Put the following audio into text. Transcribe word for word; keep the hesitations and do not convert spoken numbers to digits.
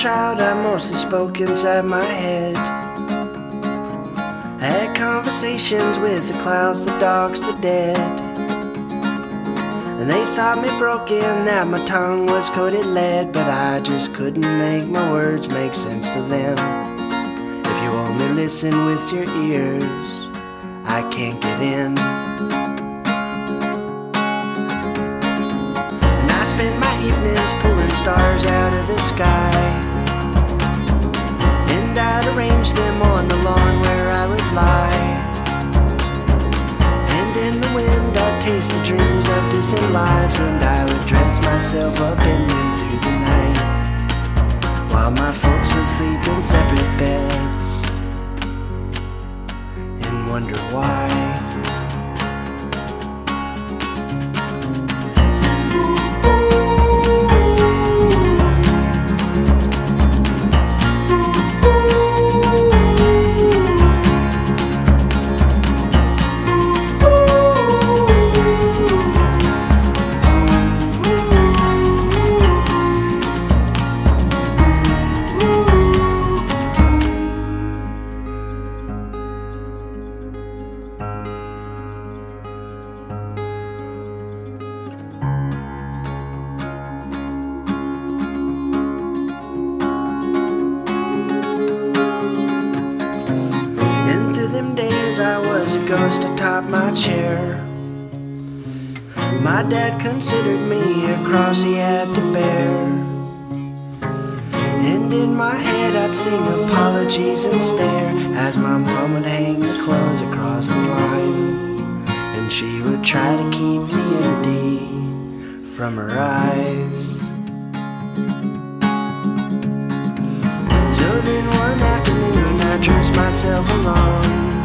child, I mostly spoke inside my head. I had conversations with the clouds, the dogs, the dead. And they thought me broken, that my tongue was coated lead. But I just couldn't make my words make sense to them. If you only listen with your ears, I can't get in. And I spend my evenings pulling stars out of the sky, and I'd arrange them on the lawn where I would lie. And in the wind I'd taste the dreams of distant lives, and I would dress myself up in them through the night, while my folks would sleep in separate beds and wonder why. I was a ghost atop my chair. My dad considered me a cross he had to bear. And in my head I'd sing apologies and stare as my mom would hang the clothes across the line, and she would try to keep the empty from her eyes. So then one afternoon I dressed myself alone,